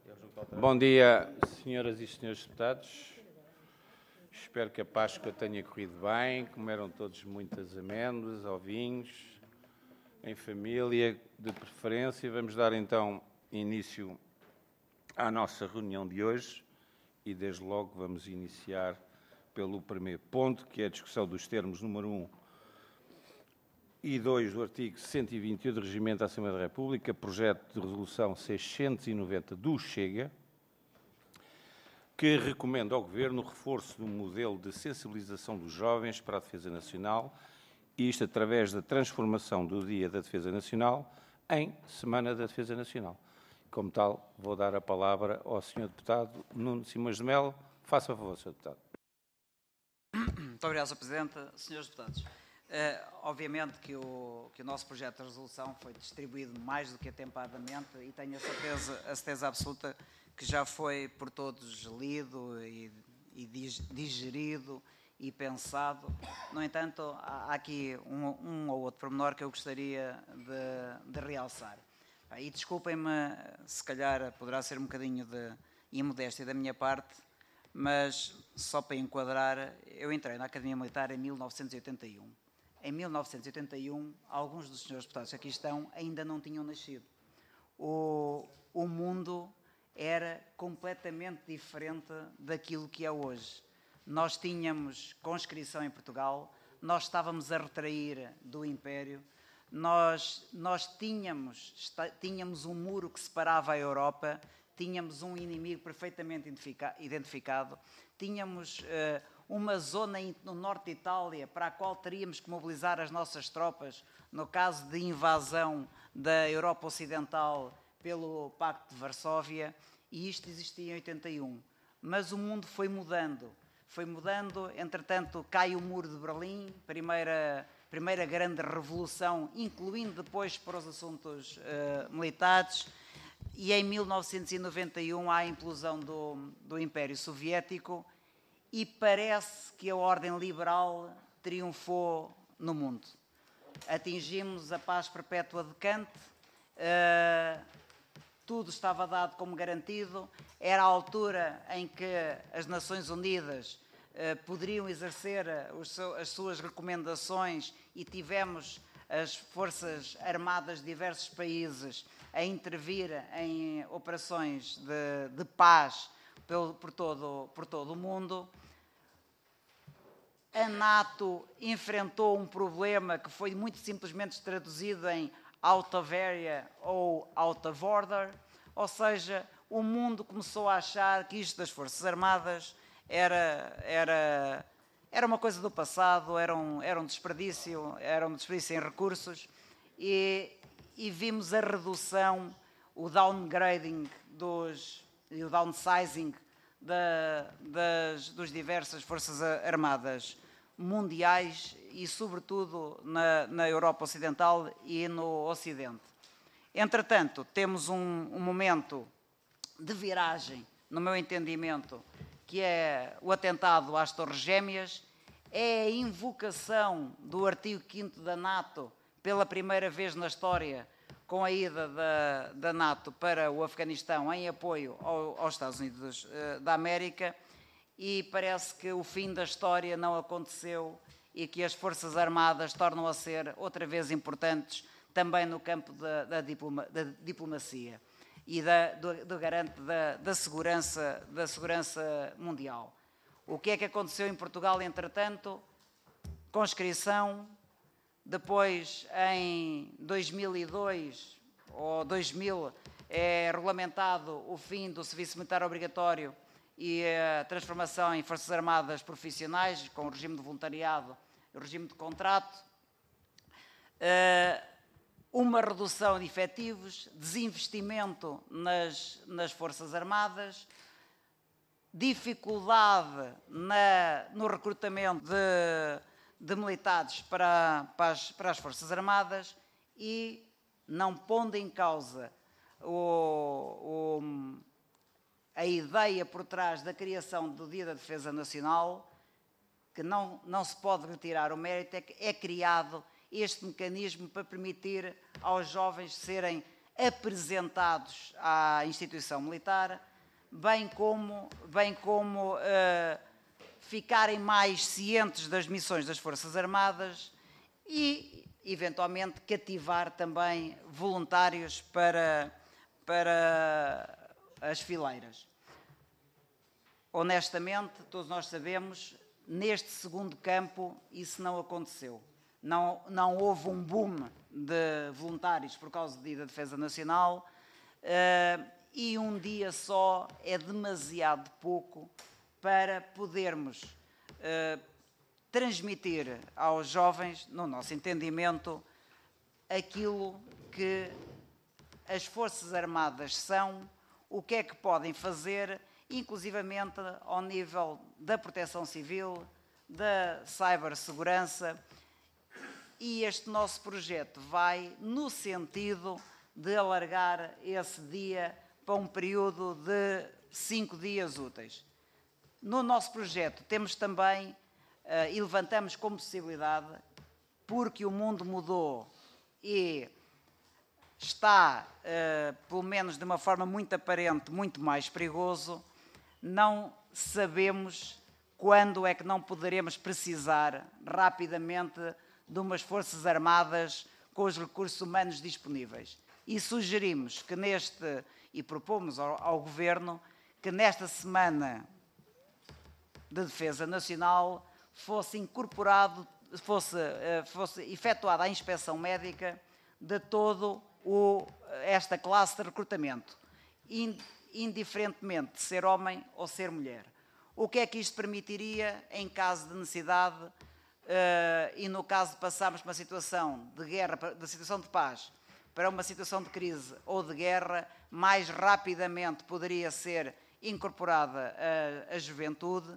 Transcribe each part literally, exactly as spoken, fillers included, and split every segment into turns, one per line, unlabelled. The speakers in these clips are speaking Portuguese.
Bom dia, senhoras e senhores deputados. Espero que a Páscoa tenha corrido bem, comeram todos muitas amêndoas, ovinhos, em família, de preferência. Vamos dar então início à nossa reunião de hoje e desde logo vamos iniciar pelo primeiro ponto, que é a discussão dos termos número um e dois do artigo cento e vinte e um do Regimento da Assembleia da República, projeto de resolução seiscentos e noventa do Chega, que recomenda ao Governo o reforço do modelo de sensibilização dos jovens para a defesa nacional, isto através da transformação do Dia da Defesa Nacional em Semana da Defesa Nacional. Como tal, vou dar a palavra ao senhor Deputado Nuno Simões de Melo. Faça favor, senhor Deputado.
Muito obrigado, senhor Presidente. Senhores Deputados, Uh, obviamente que o, que o nosso projeto de resolução foi distribuído mais do que atempadamente e tenho a certeza, a certeza absoluta que já foi por todos lido e, e digerido e pensado. No entanto, há, há aqui um, um ou outro pormenor que eu gostaria de, de realçar. E desculpem-me, se calhar poderá ser um bocadinho de imodéstia da minha parte, mas só para enquadrar, eu entrei na Academia Militar em mil novecentos e oitenta e um. Em mil novecentos e oitenta e um, alguns dos senhores deputados que aqui estão ainda não tinham nascido. O, o mundo era completamente diferente daquilo que é hoje. Nós tínhamos conscrição em Portugal, nós estávamos a retrair do Império, nós, nós tínhamos, tínhamos um muro que separava a Europa, tínhamos um inimigo perfeitamente identificado, tínhamos uh, uma zona no norte de Itália para a qual teríamos que mobilizar as nossas tropas no caso de invasão da Europa Ocidental pelo Pacto de Varsóvia, e isto existia em oitenta e um. Mas o mundo foi mudando, foi mudando, entretanto cai o Muro de Berlim, primeira, primeira grande revolução, incluindo depois para os assuntos uh, militares, e em mil novecentos e noventa e um há a implosão do, do Império Soviético e parece que a ordem liberal triunfou no mundo. Atingimos a paz perpétua de Kant, uh, tudo estava dado como garantido, era a altura em que as Nações Unidas uh, poderiam exercer os seu, as suas recomendações e tivemos as forças armadas de diversos países a intervir em operações de, de paz por, por, todo, por todo o mundo. A NATO enfrentou um problema que foi muito simplesmente traduzido em out of area ou out of order, ou seja, o mundo começou a achar que isto das Forças Armadas era, era, era uma coisa do passado, era um, era um desperdício, era um desperdício em recursos, e, e vimos a redução, o downgrading dos, e o downsizing da, das dos diversas Forças Armadas mundiais e, sobretudo, na, na Europa Ocidental e no Ocidente. Entretanto, temos um, um momento de viragem, no meu entendimento, que é o atentado às Torres Gêmeas, é a invocação do artigo quinto da NATO pela primeira vez na história, com a ida da, da NATO para o Afeganistão em apoio ao, aos Estados Unidos uh, da América, e parece que o fim da história não aconteceu e que as Forças Armadas tornam a ser outra vez importantes também no campo da, da, diploma, da diplomacia e da, do, do garante da, da, segurança, da segurança mundial. O que é que aconteceu em Portugal, entretanto? Conscrição. Depois, em dois mil e dois ou dois mil, é regulamentado o fim do serviço militar obrigatório e a transformação em Forças Armadas profissionais, com o regime de voluntariado e o regime de contrato. Uma redução de efetivos, desinvestimento nas, nas Forças Armadas, dificuldade na, no recrutamento de de militares para, para, as, para as Forças Armadas e não pondo em causa o, o, a ideia por trás da criação do Dia da Defesa Nacional, que não, não se pode retirar o mérito, é que é criado este mecanismo para permitir aos jovens serem apresentados à instituição militar, bem como, bem como uh, ficarem mais cientes das missões das Forças Armadas e, eventualmente, cativar também voluntários para, para as fileiras. Honestamente, todos nós sabemos, neste segundo campo isso não aconteceu. Não, não houve um boom de voluntários por causa da Defesa Nacional uh, e um dia só é demasiado pouco para podermos uh, transmitir aos jovens, no nosso entendimento, aquilo que as Forças Armadas são, o que é que podem fazer, inclusivamente ao nível da proteção civil, da cibersegurança. E este nosso projeto vai no sentido de alargar esse dia para um período de cinco dias úteis. No nosso projeto temos também, uh, e levantamos como possibilidade, porque o mundo mudou e está, uh, pelo menos de uma forma muito aparente, muito mais perigoso, não sabemos quando é que não poderemos precisar rapidamente de umas Forças Armadas com os recursos humanos disponíveis. E sugerimos que neste, e propomos ao, ao Governo, que nesta semana de Defesa Nacional fosse incorporado, fosse, fosse efetuada a inspeção médica de todo o, esta classe de recrutamento, indiferentemente de ser homem ou ser mulher. O que é que isto permitiria em caso de necessidade uh, e no caso de passarmos uma situação de guerra, da situação de paz, para uma situação de crise ou de guerra, mais rapidamente poderia ser incorporada a, a juventude,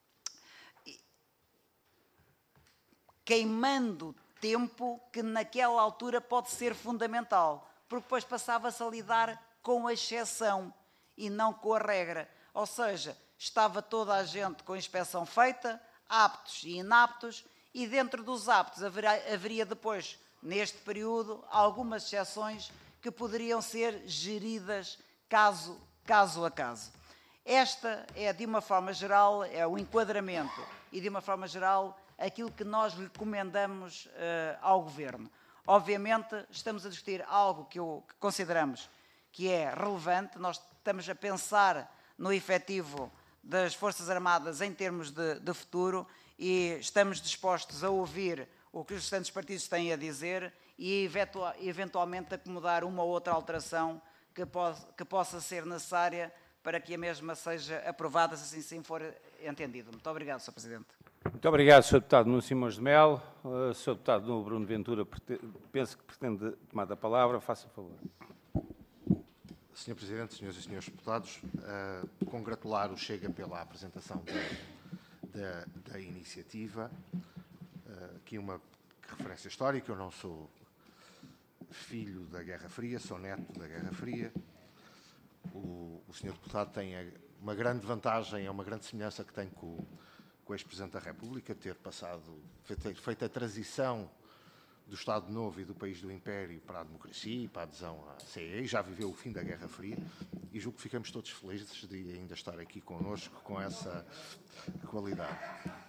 queimando tempo que naquela altura pode ser fundamental, porque depois passava-se a lidar com a exceção e não com a regra. Ou seja, estava toda a gente com a inspeção feita, aptos e inaptos, e dentro dos aptos haveria, haveria depois, neste período, algumas exceções que poderiam ser geridas caso, caso a caso. Esta é, de uma forma geral, é o enquadramento e, de uma forma geral, aquilo que nós recomendamos uh, ao Governo. Obviamente, estamos a discutir algo que, eu, que consideramos que é relevante. Nós estamos a pensar no efetivo das Forças Armadas em termos de, de futuro e estamos dispostos a ouvir o que os restantes partidos têm a dizer e eventualmente acomodar uma ou outra alteração que, pode, que possa ser necessária para que a mesma seja aprovada, se assim sim for entendido. Muito obrigado, senhor Presidente.
Muito obrigado, senhor Deputado Nuno Simões de Melo. Uh, senhor Deputado Nuno Bruno Ventura, penso que pretende tomar a palavra. Faça favor.
senhor Presidente, senhoras e senhores deputados, uh, congratular o Chega pela apresentação da, da, da iniciativa. Uh, aqui uma referência histórica: eu não sou filho da Guerra Fria, sou neto da Guerra Fria. O, o senhor deputado tem uma grande vantagem, é uma grande semelhança que tem com, com o ex-Presidente da República, ter passado, ter feito a transição do Estado Novo e do país do Império para a democracia e para a adesão à C E E, já viveu o fim da Guerra Fria e julgo que ficamos todos felizes de ainda estar aqui connosco com essa qualidade.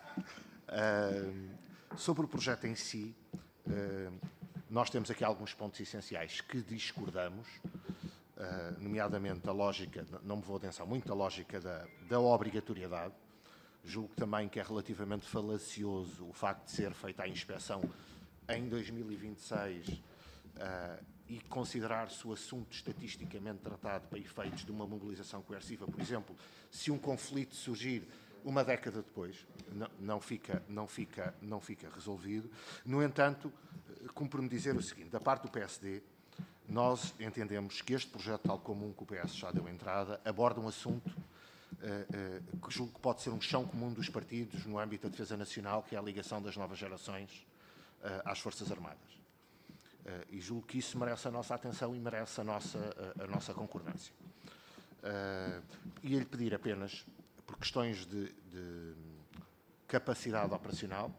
Uh, sobre o projeto em si, uh, nós temos aqui alguns pontos essenciais que discordamos, uh, nomeadamente a lógica, não me vou adensar muito, a lógica da, da obrigatoriedade. Julgo também que é relativamente falacioso o facto de ser feita a inspeção em dois mil e vinte e seis uh, e considerar-se o assunto estatisticamente tratado para efeitos de uma mobilização coerciva. Por exemplo, se um conflito surgir uma década depois, não, não, fica, não, fica, não fica resolvido. No entanto, cumpre-me dizer o seguinte: da parte do P S D, nós entendemos que este projeto, tal como um que o P S já deu entrada, aborda um assunto uh, uh, que julgo que pode ser um chão comum dos partidos no âmbito da defesa nacional, que é a ligação das novas gerações uh, às Forças Armadas. Uh, e julgo que isso merece a nossa atenção e merece a nossa, a, a nossa concordância. Uh, ia-lhe pedir apenas, por questões de, de capacidade operacional,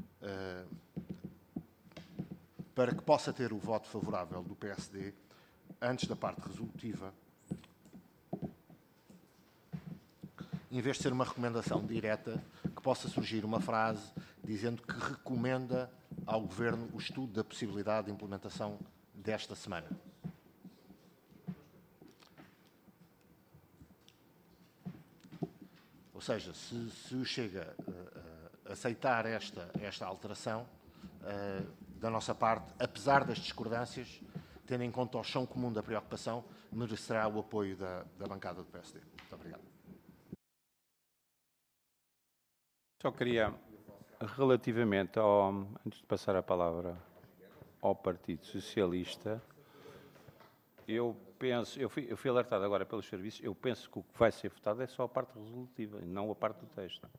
uh, para que possa ter o voto favorável do P S D, antes da parte resolutiva, em vez de ser uma recomendação direta, que possa surgir uma frase dizendo que recomenda ao Governo o estudo da possibilidade de implementação desta semana. Ou seja, se, se o Chega a uh, aceitar esta, esta alteração, uh, da nossa parte, apesar das discordâncias, tendo em conta o chão comum da preocupação, merecerá o apoio da, da bancada do P S D. Muito obrigado.
Só queria, relativamente ao, antes de passar a palavra ao Partido Socialista, eu penso, eu fui, eu fui alertado agora pelos serviços, eu penso que o que vai ser votado é só a parte resolutiva, e não a parte do texto.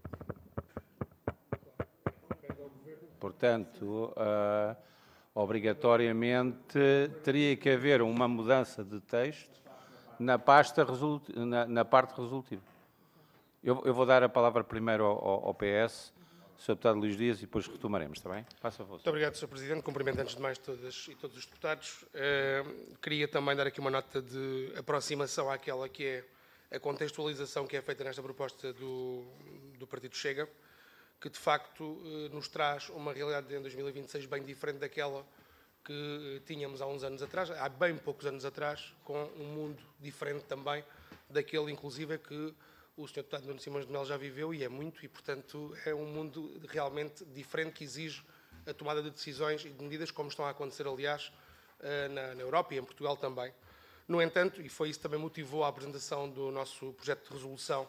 Portanto, uh, obrigatoriamente teria que haver uma mudança de texto na, pasta na, na parte resolutiva. Eu, eu vou dar a palavra primeiro ao, ao P S, senhor Deputado Luís Dias, e depois retomaremos, está bem? Passa a voz.
Muito obrigado, senhor Presidente. Cumprimento antes de mais todas e todos os deputados. Uh, queria também dar aqui uma nota de aproximação àquela que é a contextualização que é feita nesta proposta do, do Partido Chega, que de facto uh, nos traz uma realidade em dois mil e vinte e seis bem diferente daquela que tínhamos há uns anos atrás, há bem poucos anos atrás, com um mundo diferente também daquele, inclusive, que o senhor Deputado Nuno Simões de Melo já viveu, e é muito, e portanto é um mundo realmente diferente que exige a tomada de decisões e de medidas, como estão a acontecer, aliás, na, na Europa e em Portugal também. No entanto, e foi isso que também motivou a apresentação do nosso projeto de resolução,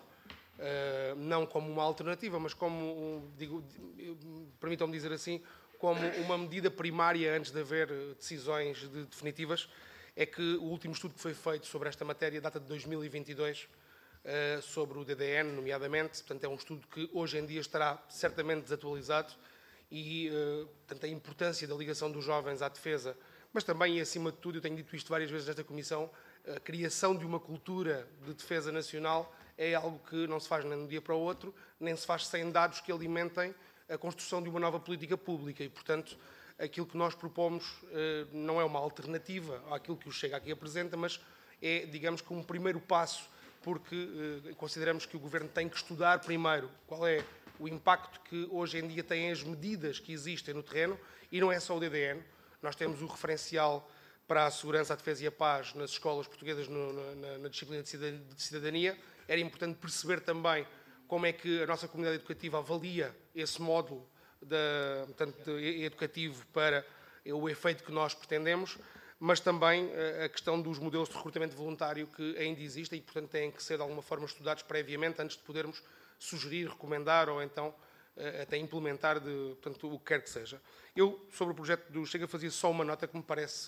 não como uma alternativa, mas como, digo, permitam-me dizer assim, como uma medida primária antes de haver decisões de definitivas, é que o último estudo que foi feito sobre esta matéria data de dois mil e vinte e dois, Uh, sobre o D D N, nomeadamente. Portanto, é um estudo que hoje em dia estará certamente desatualizado e, uh, portanto, a importância da ligação dos jovens à defesa, mas também, e acima de tudo, eu tenho dito isto várias vezes nesta Comissão, a criação de uma cultura de defesa nacional é algo que não se faz nem de um dia para o outro, nem se faz sem dados que alimentem a construção de uma nova política pública e, portanto, aquilo que nós propomos uh, não é uma alternativa àquilo que o Chega aqui apresenta, mas é, digamos que um primeiro passo, porque eh, consideramos que o Governo tem que estudar primeiro qual é o impacto que hoje em dia têm as medidas que existem no terreno, e não é só o D D N. Nós temos o referencial para a segurança, a defesa e a paz nas escolas portuguesas no, na, na disciplina de cidadania. Era importante perceber também como é que a nossa comunidade educativa avalia esse módulo de, portanto, de, educativo para o efeito que nós pretendemos, mas também a questão dos modelos de recrutamento voluntário que ainda existem e, portanto, têm que ser de alguma forma estudados previamente antes de podermos sugerir, recomendar ou então até implementar de, portanto, o que quer que seja. Eu, sobre o projeto do Chega, fazia só uma nota que me parece,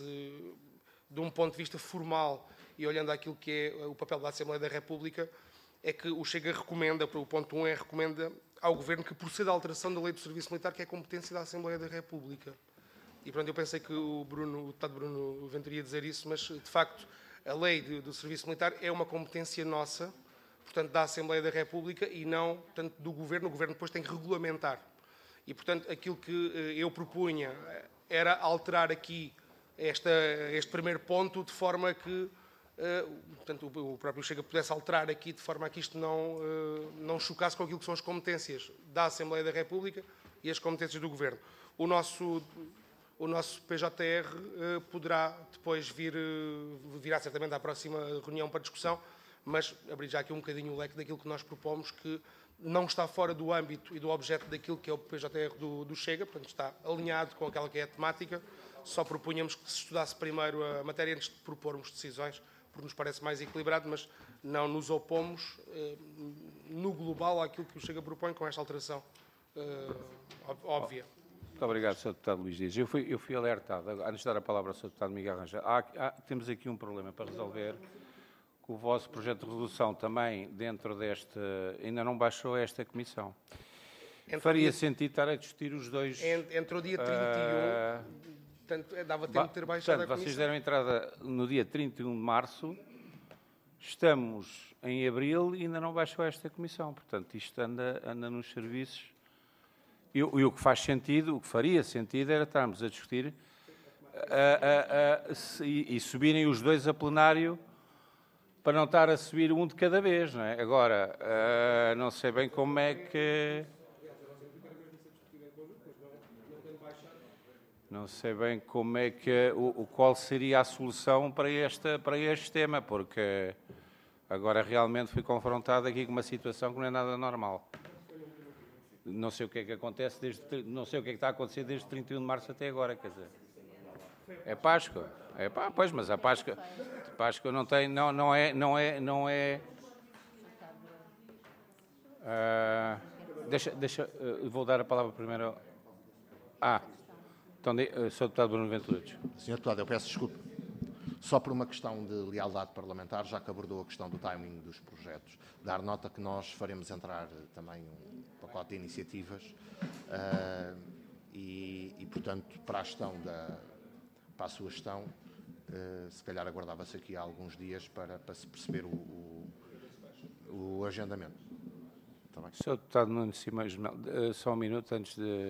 de um ponto de vista formal e olhando àquilo que é o papel da Assembleia da República, é que o Chega recomenda, o ponto um é, recomenda ao Governo que proceda à alteração da Lei do Serviço Militar, que é competência da Assembleia da República. E, pronto, eu pensei que o, Bruno, o deputado Bruno Ventura ia dizer isso, mas, de facto, a lei do, do Serviço Militar é uma competência nossa, portanto, da Assembleia da República e não, portanto, do Governo. O Governo depois tem que regulamentar. E, portanto, aquilo que eu propunha era alterar aqui esta, este primeiro ponto de forma que, portanto, o próprio Chega pudesse alterar aqui de forma a que isto não, não chocasse com aquilo que são as competências da Assembleia da República e as competências do Governo. O nosso... O nosso P J R uh, poderá depois vir, uh, virá certamente à próxima reunião para discussão, mas abrir já aqui um bocadinho o leque daquilo que nós propomos, que não está fora do âmbito e do objeto daquilo que é o P J R do, do Chega, portanto está alinhado com aquela que é a temática. Só propunhamos que se estudasse primeiro a matéria antes de propormos decisões, porque nos parece mais equilibrado, mas não nos opomos uh, no global àquilo que o Chega propõe com esta alteração uh, óbvia.
Muito obrigado, senhor Deputado Luís Dias. Eu fui, eu fui alertado, antes de dar a palavra ao senhor Deputado Miguel Rangel, há, há, temos aqui um problema para resolver, que o vosso projeto de resolução também, dentro deste, ainda não baixou a esta comissão. Entre Faria dia, sentido estar a discutir os dois...
Entre o dia trinta e um, uh, portanto, dava tempo de ter baixado
portanto,
a comissão.
Vocês deram entrada no dia trinta e um de março, estamos em abril e ainda não baixou esta comissão. Portanto, isto anda, anda nos serviços... E, e o que faz sentido, o que faria sentido, era estarmos a discutir a, a, a, se, e subirem os dois a plenário para não estar a subir um de cada vez, não é? Agora, uh, não sei bem como é que... Não sei bem como é que... O, o, qual seria a solução para este, para este tema, porque agora realmente fui confrontado aqui com uma situação que não é nada normal. Não sei o que é que acontece desde... Não sei o que é que está a acontecer desde trinta e um de março até agora, quer dizer... É Páscoa. É pá, pois, mas a Páscoa, Páscoa não tem, não, não é, não é, não é. Uh, deixa, deixa, uh, vou dar a palavra primeiro. Ah, então, uh, Senhor Deputado Bruno Ventura.
senhor Deputado, eu peço desculpa. Só por uma questão de lealdade parlamentar, já que abordou a questão do timing dos projetos, dar nota que nós faremos entrar também um pacote de iniciativas uh, e, e, portanto, para a gestão da, para a sua gestão, uh, se calhar aguardava-se aqui há alguns dias para, para se perceber o, o, o agendamento. Está bem?
senhor Deputado Nuno Simões, uh, só um minuto antes de...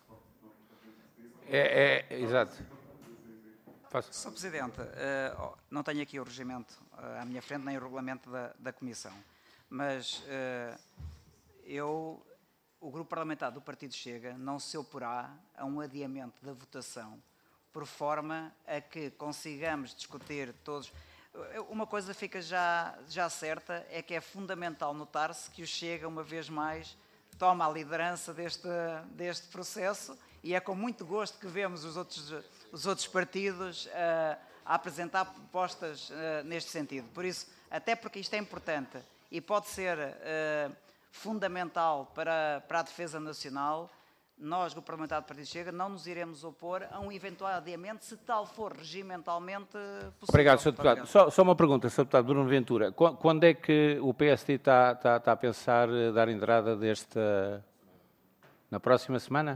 É, é, exato.
senhor Presidente, uh, não tenho aqui o regimento uh, à minha frente, nem o regulamento da, da Comissão, mas uh, eu, o Grupo Parlamentar do Partido Chega não se oporá a um adiamento da votação, por forma a que consigamos discutir todos... Uma coisa fica já, já certa, é que é fundamental notar-se que o Chega, uma vez mais, toma a liderança deste, deste processo, e é com muito gosto que vemos os outros... os outros partidos uh, a apresentar propostas uh, neste sentido. Por isso, até porque isto é importante e pode ser uh, fundamental para, para a defesa nacional, nós, Grupo Parlamentar do Partido Chega, não nos iremos opor a um eventual adiamento, se tal for regimentalmente possível.
Obrigado, senhor Deputado. Só, só uma pergunta, senhor Deputado Bruno Ventura. Quando é que o P S D está, está, está a pensar dar entrada desta... Na próxima semana?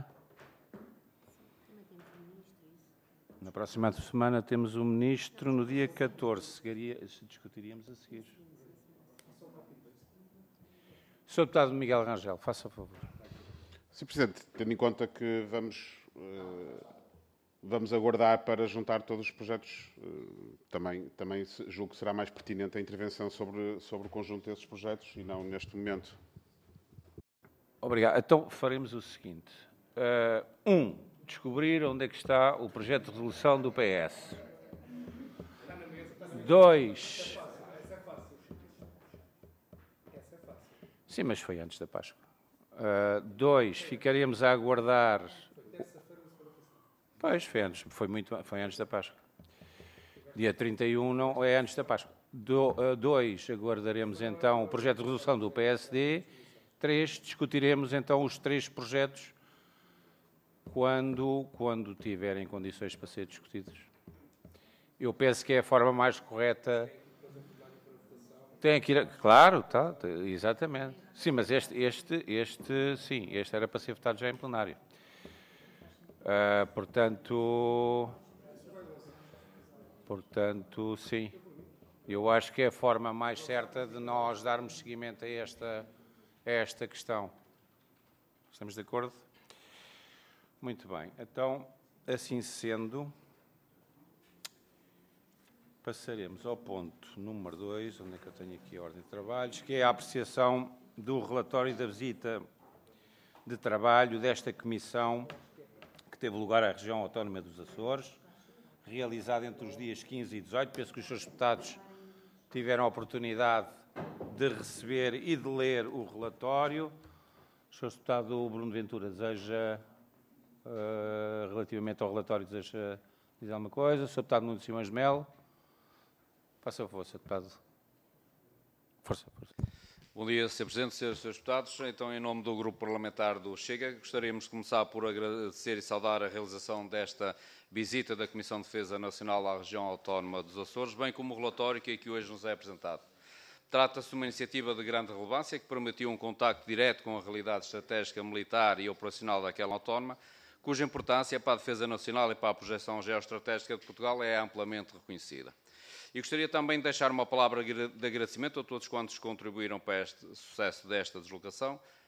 Na próxima semana temos o Ministro, no dia catorze. Seguiria, discutiríamos a seguir. senhor Deputado Miguel Rangel, faça favor.
senhor Presidente, tendo em conta que vamos, uh, vamos aguardar para juntar todos os projetos, uh, também, também julgo que será mais pertinente a intervenção sobre, sobre o conjunto desses projetos e não neste momento.
Obrigado. Então faremos o seguinte. Uh, um. Descobrir onde é que está o projeto de resolução do P S. Dois. Sim, mas foi antes da Páscoa. Uh, dois, ficaremos a aguardar... Pois, foi antes, foi, muito, foi antes da Páscoa. Dia trinta e um não é antes da Páscoa. Do, uh, dois, aguardaremos então o projeto de resolução do P S D. Três, discutiremos então os três projetos Quando, quando tiverem condições para ser discutidos. Eu penso que é a forma mais correta. Tem que ir... A... Claro, tá, exatamente. Sim, mas este, este, este, sim, este era para ser votado já em plenário. Uh, portanto, portanto, sim. Eu acho que é a forma mais certa de nós darmos seguimento a esta, a esta questão. Estamos de acordo? Muito bem. Então, assim sendo, passaremos ao ponto número dois, onde é que eu tenho aqui a ordem de trabalhos, que é a apreciação do relatório da visita de trabalho desta comissão que teve lugar à região autónoma dos Açores, realizada entre os dias quinze e dezoito. Penso que os seus deputados tiveram a oportunidade de receber e de ler o relatório. O senhor deputado Bruno Ventura deseja... Uh, relativamente ao relatório, deseja dizer alguma coisa? senhor Deputado Nuno Simões Melo. Faça a força, Deputado. Força, força.
Bom dia, senhor Presidente, senhores Deputados. Então, em nome do Grupo Parlamentar do Chega, gostaríamos de começar por agradecer e saudar a realização desta visita da Comissão de Defesa Nacional à região autónoma dos Açores, bem como o relatório que aqui hoje nos é apresentado. Trata-se de uma iniciativa de grande relevância que permitiu um contacto direto com a realidade estratégica, militar e operacional daquela autónoma, cuja importância para a defesa nacional e para a projeção geoestratégica de Portugal é amplamente reconhecida. E gostaria também de deixar uma palavra de agradecimento a todos quantos contribuíram para este sucesso desta deslocação,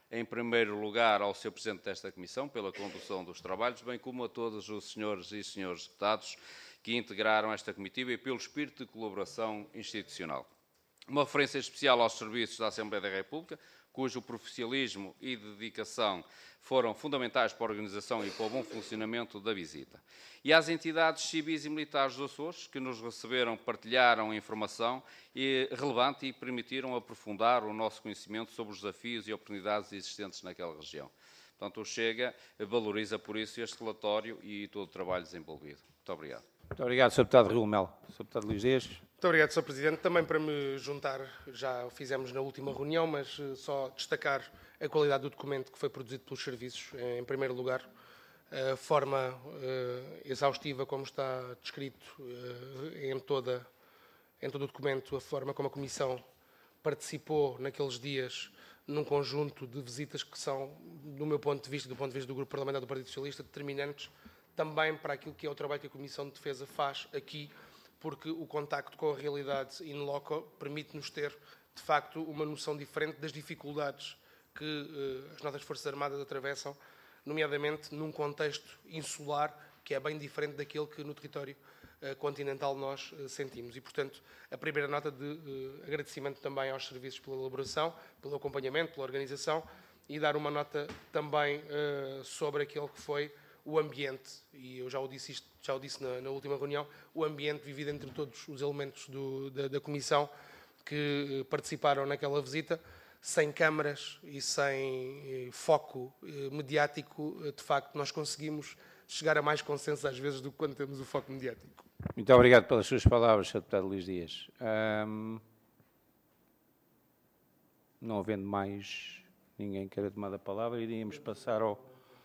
em primeiro lugar, ao senhor Presidente desta Comissão, pela condução dos trabalhos, bem como a todos os senhores e senhores deputados que integraram esta comitiva e pelo espírito de colaboração institucional. Uma referência especial aos serviços da Assembleia da República, cujo profissionalismo e dedicação foram fundamentais para a organização e para o bom funcionamento da visita. E às entidades civis e militares dos Açores, que nos receberam, partilharam informação relevante e permitiram aprofundar o nosso conhecimento sobre os desafios e oportunidades existentes naquela região. Portanto, o Chega valoriza por isso este relatório e todo o trabalho desenvolvido. Muito obrigado.
Muito obrigado, senhor Deputado Raul Melo. senhor Deputado Luís Dias.
Muito obrigado, senhor Presidente. Também para me juntar, já o fizemos na última reunião, mas só destacar a qualidade do documento que foi produzido pelos serviços, em primeiro lugar, a forma exaustiva como está descrito em, toda, em todo o documento, a forma como a Comissão participou naqueles dias num conjunto de visitas que são, do meu ponto de vista, do ponto de vista do Grupo Parlamentar do Partido Socialista, determinantes também para aquilo que é o trabalho que a Comissão de Defesa faz aqui, porque o contacto com a realidade in loco permite-nos ter, de facto, uma noção diferente das dificuldades que uh, as nossas Forças Armadas atravessam, nomeadamente num contexto insular, que é bem diferente daquele que no território uh, continental nós uh, sentimos. E, portanto, a primeira nota de uh, agradecimento também aos serviços pela elaboração, pelo acompanhamento, pela organização, e dar uma nota também uh, sobre aquele que foi o ambiente, e eu já o disse, isto, já o disse na, na última reunião, o ambiente vivido entre todos os elementos do, da, da Comissão que participaram naquela visita, sem câmaras e sem eh, foco eh, mediático, eh, de facto nós conseguimos chegar a mais consenso às vezes do que quando temos o foco mediático.
Muito obrigado pelas suas palavras, senhor Deputado Luís Dias. Um, não havendo mais ninguém queira tomar a palavra, iríamos passar ao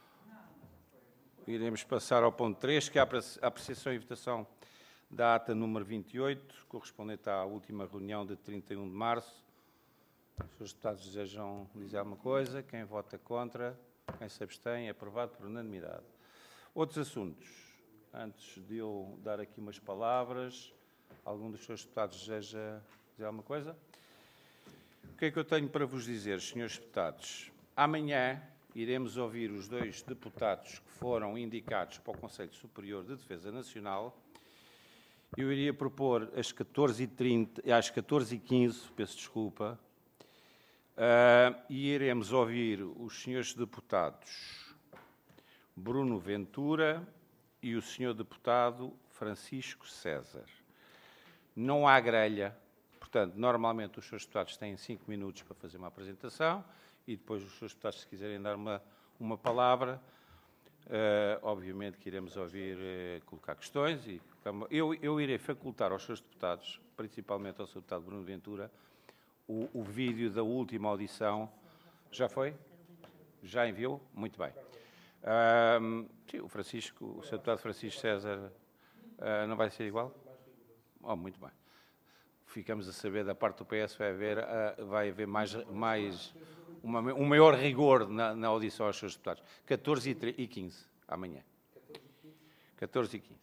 Iremos passar ao ponto três, que é a apreciação e votação da ata número vinte e oito, correspondente à última reunião de trinta e um de março. Os senhores deputados desejam dizer alguma coisa? Quem vota contra? Quem se abstém? É aprovado por unanimidade. Outros assuntos. Antes de eu dar aqui umas palavras, algum dos senhores deputados deseja dizer alguma coisa? O que é que eu tenho para vos dizer, senhores deputados? Amanhã iremos ouvir os dois deputados que foram indicados para o Conselho Superior de Defesa Nacional. Eu iria propor às catorze e trinta, às catorze e quinze, peço desculpa, uh, e iremos ouvir os senhores deputados Bruno Ventura e o senhor deputado Francisco César. Não há grelha, portanto, normalmente os senhores deputados têm cinco minutos para fazer uma apresentação, e depois os senhores deputados, se quiserem dar uma, uma palavra, uh, obviamente que iremos ouvir, uh, colocar questões. E eu, eu irei facultar aos senhores deputados, principalmente ao senhor deputado Bruno Ventura, o, o vídeo da última audição. Já foi? Já enviou? Muito bem. Uh, sim, o Francisco, o senhor deputado Francisco César, uh, não vai ser igual? Oh, muito bem. Ficamos a saber da parte do P S, vai haver, uh, vai haver mais... mais Uma, um maior rigor na, na audição aos seus deputados. catorze e quinze, amanhã. catorze e quinze.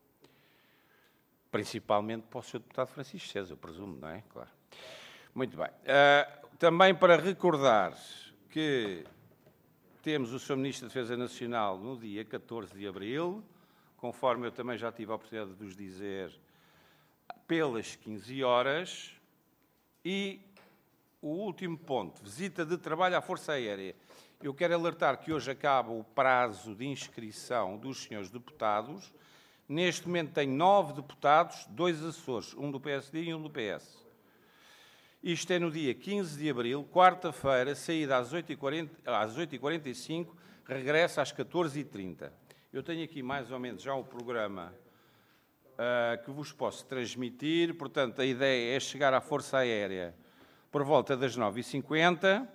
Principalmente para o senhor deputado Francisco César, eu presumo, não é? Claro. Muito bem. Uh, também para recordar que temos o senhor Ministro da Defesa Nacional no dia catorze de abril, conforme eu também já tive a oportunidade de vos dizer, pelas quinze horas, e o último ponto, visita de trabalho à Força Aérea. Eu quero alertar que hoje acaba o prazo de inscrição dos senhores deputados. Neste momento tem nove deputados, dois assessores, um do P S D e um do P S. Isto é no dia quinze de abril, quarta-feira, saída às oito e quarenta e cinco, regressa às catorze e trinta. Eu tenho aqui mais ou menos já o programa uh, que vos posso transmitir. Portanto, a ideia é chegar à Força Aérea por volta das nove e cinquenta,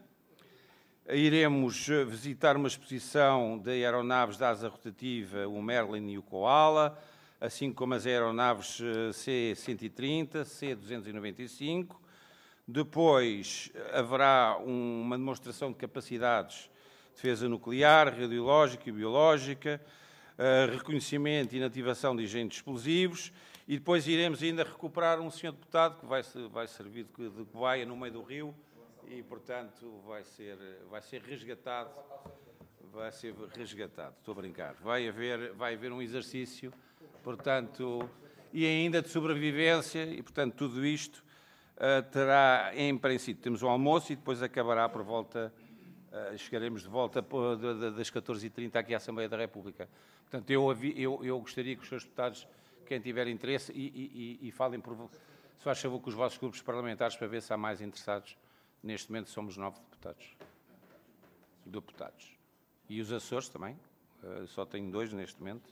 iremos visitar uma exposição de aeronaves da asa rotativa, o Merlin e o Koala, assim como as aeronaves C cento e trinta, C duzentos e noventa e cinco. Depois haverá um, uma demonstração de capacidades de defesa nuclear, radiológica e biológica, uh, reconhecimento e inativação de agentes explosivos. E depois iremos ainda recuperar um senhor deputado que vai, vai servir de, de cobaia no meio do rio e, portanto, vai ser, vai ser resgatado. Vai ser resgatado, estou a brincar. Vai haver, vai haver um exercício, portanto, e ainda de sobrevivência, e, portanto, tudo isto uh, terá, em princípio, temos um almoço e depois acabará por volta, uh, chegaremos de volta por, de, de, das catorze e trinta aqui à Assembleia da República. Portanto, eu, eu, eu gostaria que os senhores deputados, quem tiver interesse, e, e, e falem por, se faz favor, com os vossos grupos parlamentares para ver se há mais interessados. Neste momento somos nove deputados. Deputados. E os Açores também, uh, só tenho dois neste momento.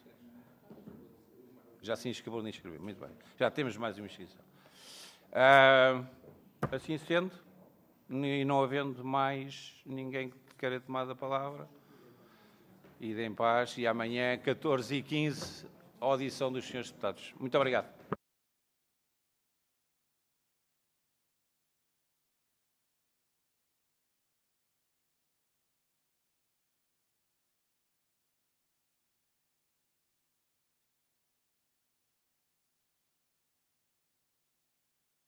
Já se inscreveu nem inscreveu, muito bem. Já temos mais uma inscrição. Uh, assim sendo, e não havendo mais ninguém que queira tomar a palavra, ide em paz, e amanhã, catorze e quinze, audição dos senhores deputados. Muito obrigado.